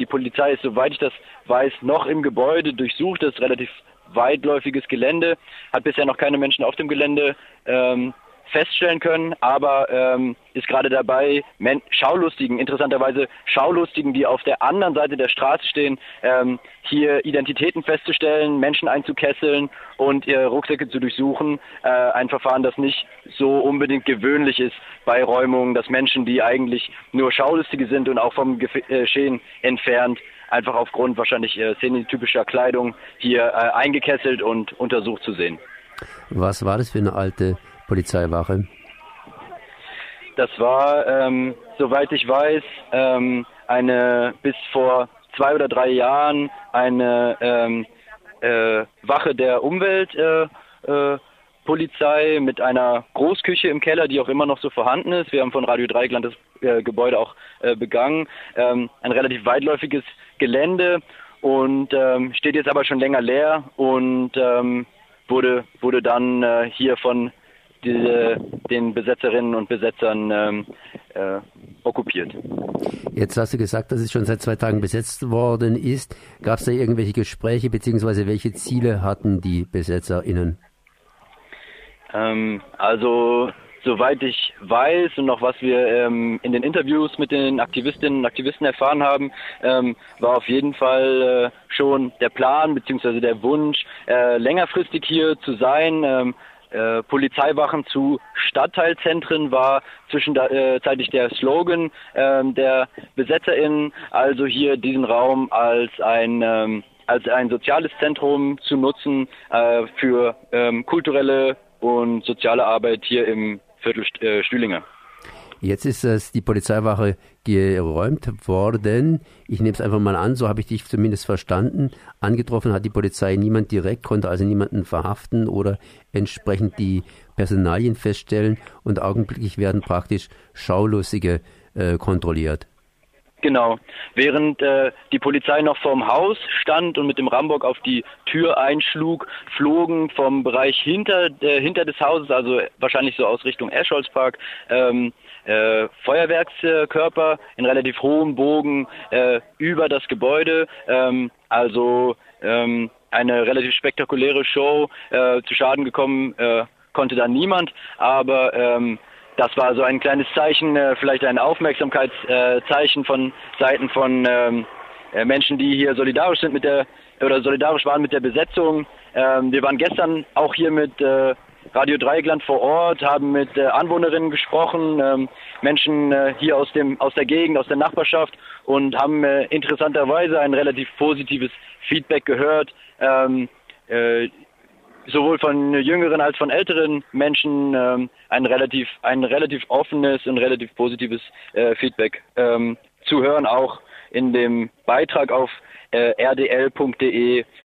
Die Polizei ist, soweit ich das weiß, noch im Gebäude, durchsucht das relativ weitläufiges Gelände, hat bisher noch keine Menschen auf dem Gelände feststellen können, aber ist gerade dabei, interessanterweise Schaulustigen, die auf der anderen Seite der Straße stehen, hier Identitäten festzustellen, Menschen einzukesseln und ihre Rucksäcke zu durchsuchen. Ein Verfahren, das nicht so unbedingt gewöhnlich ist bei Räumungen, dass Menschen, die eigentlich nur Schaulustige sind und auch vom Geschehen entfernt, einfach aufgrund wahrscheinlich szenetypischer Kleidung hier eingekesselt und untersucht zu sehen. Was war das für eine alte Polizeiwache? Das war, soweit ich weiß, eine bis vor 2 oder 3 Jahren eine Wache der Umweltpolizei mit einer Großküche im Keller, die auch immer noch so vorhanden ist. Wir haben von Radio Dreieckland das Gebäude auch begangen. Ein relativ weitläufiges Gelände und steht jetzt aber schon länger leer und wurde dann hier von den Besetzerinnen und Besetzern okkupiert. Jetzt hast du gesagt, dass es schon seit 2 Tagen besetzt worden ist. Gab es da irgendwelche Gespräche, beziehungsweise welche Ziele hatten die BesetzerInnen? Also, soweit ich weiß und noch was wir in den Interviews mit den Aktivistinnen und Aktivisten erfahren haben, war auf jeden Fall schon der Plan bzw. der Wunsch, längerfristig hier zu sein. Polizeiwachen zu Stadtteilzentren war zwischenzeitlich der Slogan der BesetzerInnen, also hier diesen Raum als ein soziales Zentrum zu nutzen für kulturelle und soziale Arbeit hier im Viertel Stühlinger. Jetzt ist die Polizeiwache geräumt worden. Ich nehme es einfach mal an, so habe ich dich zumindest verstanden. Angetroffen hat die Polizei niemand direkt, konnte also niemanden verhaften oder entsprechend die Personalien feststellen und augenblicklich werden praktisch Schaulustige kontrolliert. Genau. Während die Polizei noch vorm Haus stand und mit dem Rambock auf die Tür einschlug, flogen vom Bereich hinter des Hauses, also wahrscheinlich so aus Richtung Escholzpark, Feuerwerkskörper in relativ hohem Bogen über das Gebäude. Also eine relativ spektakuläre Show. Zu Schaden gekommen konnte da niemand, aber das war so ein kleines Zeichen, vielleicht ein Aufmerksamkeitszeichen von Seiten von Menschen, die hier solidarisch waren mit der Besetzung. Wir waren gestern auch hier mit Radio Dreieckland vor Ort, haben mit Anwohnerinnen gesprochen, Menschen hier aus der Gegend, aus der Nachbarschaft und haben interessanterweise ein relativ positives Feedback gehört. Sowohl von jüngeren als von älteren Menschen ein relativ offenes und relativ positives Feedback zu hören, auch in dem Beitrag auf rdl.de